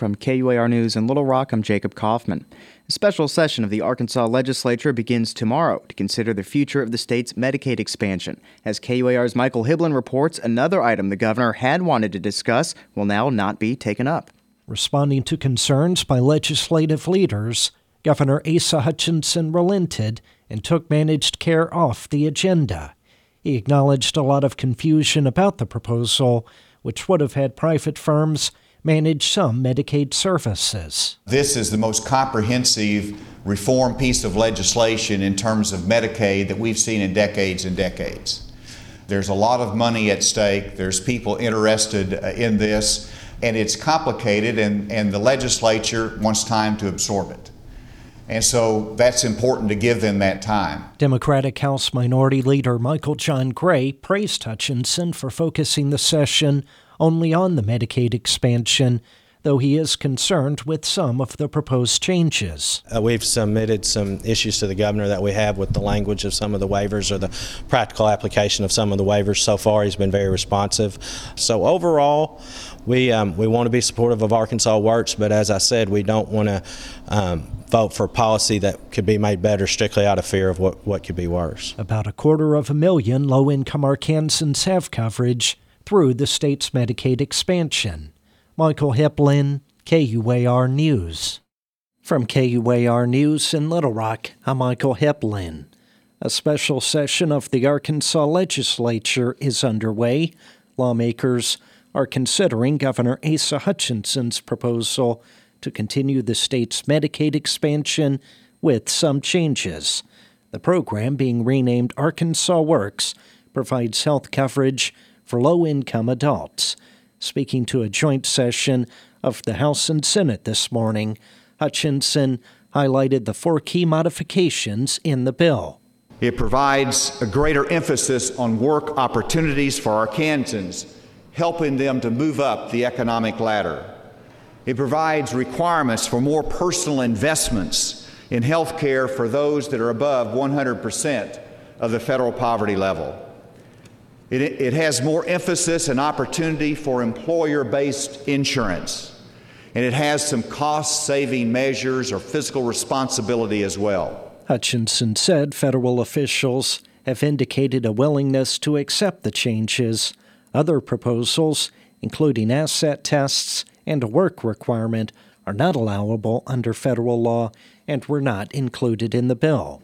From KUAR News in Little Rock, I'm Jacob Kaufman. A special session of the Arkansas legislature begins tomorrow to consider the future of the state's Medicaid expansion. As KUAR's Michael Hiblin reports, another item the governor had wanted to discuss will now not be taken up. Responding to concerns by legislative leaders, Governor Asa Hutchinson relented and took managed care off the agenda. He acknowledged a lot of confusion about the proposal, which would have had private firms manage some Medicaid services. This is the most comprehensive reform piece of legislation in terms of Medicaid that we've seen in decades and decades. There's a lot of money at stake. There's people interested in this, and it's complicated, and the legislature wants time to absorb it. And so that's important to give them that time. Democratic House Minority Leader Michael John Gray praised Hutchinson for focusing the session only on the Medicaid expansion, though he is concerned with some of the proposed changes. We've submitted some issues to the governor that we have with the language of some of the waivers or the practical application of some of the waivers. So far, he's been very responsive. So overall, we want to be supportive of Arkansas Works, but as I said, we don't want to vote for policy that could be made better strictly out of fear of what could be worse. About 250,000 low-income Arkansans have coverage through the state's Medicaid expansion. Michael Hiblin, KUAR News. From KUAR News in Little Rock, I'm Michael Hiblin. A special session of the Arkansas legislature is underway. Lawmakers are considering Governor Asa Hutchinson's proposal to continue the state's Medicaid expansion with some changes. The program, being renamed Arkansas Works, provides health coverage for low-income adults. Speaking to a joint session of the House and Senate this morning, Hutchinson highlighted the 4 key modifications in the bill. It provides a greater emphasis on work opportunities for Arkansans, helping them to move up the economic ladder. It provides requirements for more personal investments in health care for those that are above 100% of the federal poverty level. It has more emphasis and opportunity for employer-based insurance, and it has some cost-saving measures or fiscal responsibility as well. Hutchinson said federal officials have indicated a willingness to accept the changes. Other proposals, including asset tests and a work requirement, are not allowable under federal law and were not included in the bill.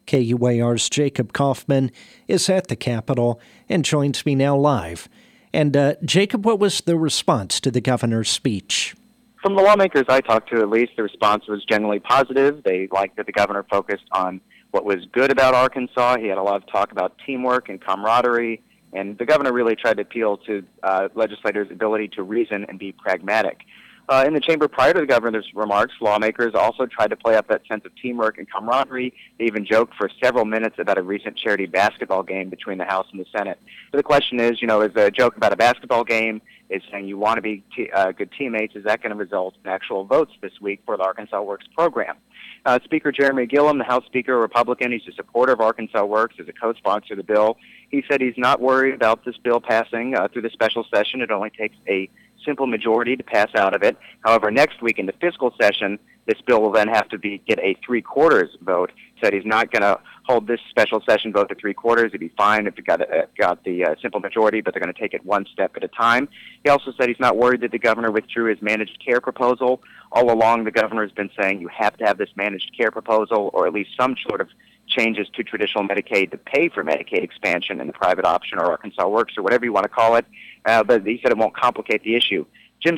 KUAR's Jacob Kaufman is at the Capitol and joins me now live. And Jacob, what was the response to the governor's speech? From the lawmakers I talked to, at least, the response was generally positive. They liked that the governor focused on what was good about Arkansas. He had a lot of talk about teamwork and camaraderie, and the governor really tried to appeal to legislators' ability to reason and be pragmatic. In the chamber prior to the governor's remarks, lawmakers also tried to play up that sense of teamwork and camaraderie. They even joked for several minutes about a recent charity basketball game between the House and the Senate. So the question is, is a joke about a basketball game, is saying you want to be good teammates, is that going to result in actual votes this week for the Arkansas Works program? Speaker Jeremy Gillum, the House Speaker, a Republican, he's a supporter of Arkansas Works, is a co-sponsor of the bill. He said he's not worried about this bill passing through the special session. It only takes a simple majority to pass out of it. However, next week in the fiscal session, this bill will then have to get a 3/4 vote. He said he's not going to hold this special session vote to 3/4. It'd be fine if it got the simple majority, but they're going to take it one step at a time. He also said he's not worried that the governor withdrew his managed care proposal. All along, the governor has been saying you have to have this managed care proposal, or at least some sort of changes to traditional Medicaid to pay for Medicaid expansion in the private option or Arkansas Works or whatever you want to call it. But he said it won't complicate the issue. Jim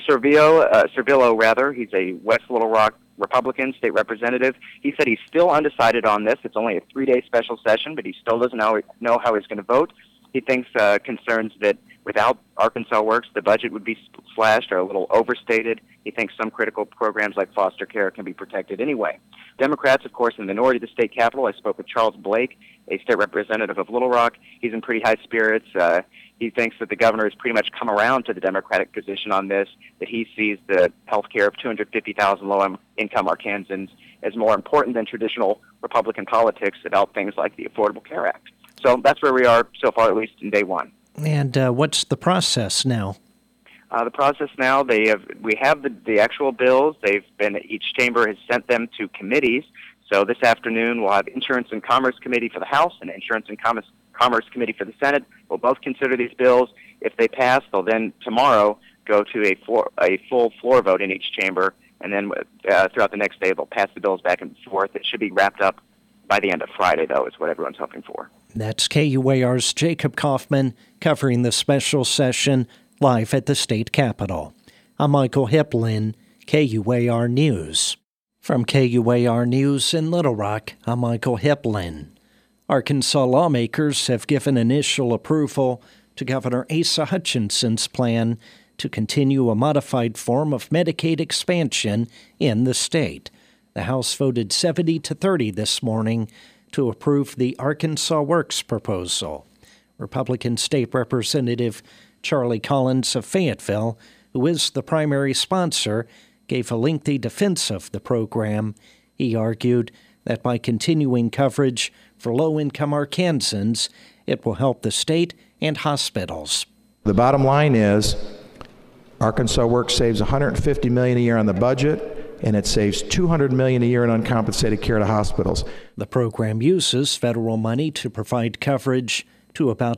Servillo, he's a West Little Rock Republican state representative. He said he's still undecided on this. It's only a 3-day special session, but he still doesn't know how he's going to vote. He thinks concerns that without Arkansas Works, the budget would be slashed or a little overstated. He thinks some critical programs like foster care can be protected anyway. Democrats, of course, in the minority of the state capitol. I spoke with Charles Blake, a state representative of Little Rock. He's in pretty high spirits. He thinks that the governor has pretty much come around to the Democratic position on this, that he sees the health care of 250,000 low-income Arkansans as more important than traditional Republican politics about things like the Affordable Care Act. So that's where we are so far, at least in day one. And what's the process now? The process now, we have the actual bills. Each chamber has sent them to committees. So this afternoon we'll have Insurance and Commerce Committee for the House and Insurance and Commerce Committee for the Senate. We'll both consider these bills. If they pass, they'll then tomorrow go to a full floor vote in each chamber, and then throughout the next day they'll pass the bills back and forth. It should be wrapped up by the end of Friday, though, is what everyone's hoping for. That's KUAR's Jacob Kaufman covering the special session live at the state capitol. I'm Michael Hiplin, KUAR News. From KUAR News in Little Rock, I'm Michael Hiplin. Arkansas lawmakers have given initial approval to Governor Asa Hutchinson's plan to continue a modified form of Medicaid expansion in the state. The House voted 70-30 this morning to approve the Arkansas Works proposal. Republican State Representative Charlie Collins of Fayetteville, who is the primary sponsor, gave a lengthy defense of the program. He argued that by continuing coverage for low-income Arkansans, it will help the state and hospitals. The bottom line is Arkansas Works saves $150 million a year on the budget, and it saves $200 million a year in uncompensated care to hospitals. The program uses federal money to provide coverage to about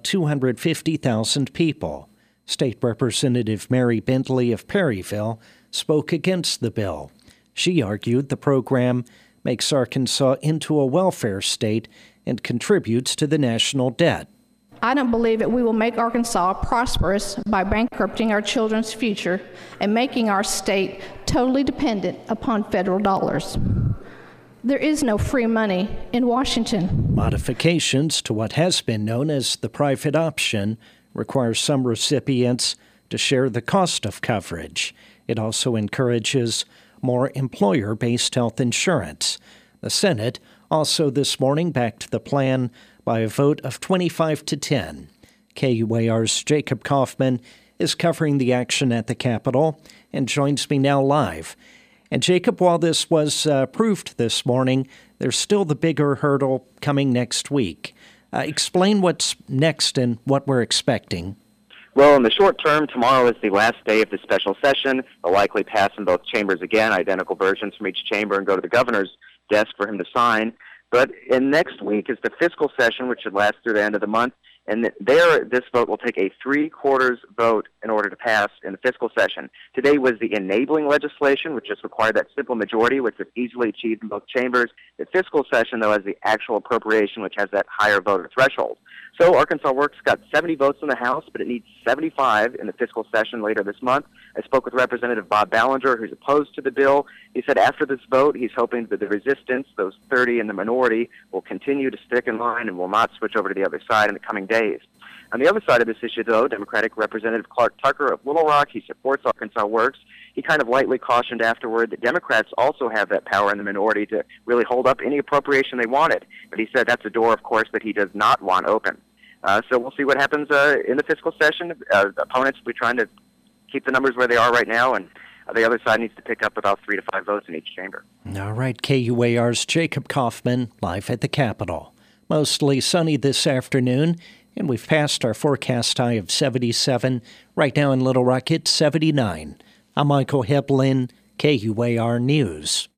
250,000 people. State Representative Mary Bentley of Perryville spoke against the bill. She argued the program makes Arkansas into a welfare state and contributes to the national debt. I don't believe that we will make Arkansas prosperous by bankrupting our children's future and making our state totally dependent upon federal dollars. There is no free money in Washington. Modifications to what has been known as the private option require some recipients to share the cost of coverage. It also encourages more employer-based health insurance. The Senate also this morning backed the plan by a vote of 25-10. KUAR's Jacob Kaufman is covering the action at the Capitol and joins me now live. And Jacob, while this was approved this morning, there's still the bigger hurdle coming next week. Explain what's next and what we're expecting. Well, in the short term, tomorrow is the last day of the special session. They'll likely pass in both chambers again, identical versions from each chamber, and go to the governor's desk for him to sign. But in next week is the fiscal session, which should last through the end of the month. And there, this vote will take a 3/4 vote in order to pass in the fiscal session. Today was the enabling legislation, which just required that simple majority, which is easily achieved in both chambers. The fiscal session, though, has the actual appropriation, which has that higher voter threshold. So Arkansas Works got 70 votes in the House, but it needs 75 in the fiscal session later this month. I spoke with Representative Bob Ballinger, who's opposed to the bill. He said after this vote, he's hoping that the resistance, those 30 in the minority, will continue to stick in line and will not switch over to the other side in the coming days. On the other side of this issue, though, Democratic Representative Clark Tucker of Little Rock, he supports Arkansas Works. He kind of lightly cautioned afterward that Democrats also have that power in the minority to really hold up any appropriation they wanted. But he said that's a door, of course, that he does not want open. So we'll see what happens in the fiscal session. Opponents will be trying to keep the numbers where they are right now, and the other side needs to pick up about 3 to 5 votes in each chamber. All right, KUAR's Jacob Kaufman live at the Capitol. Mostly sunny this afternoon, and we've passed our forecast high of 77. Right now in Little Rock, it's 79. I'm Michael Hiplin, KUAR News.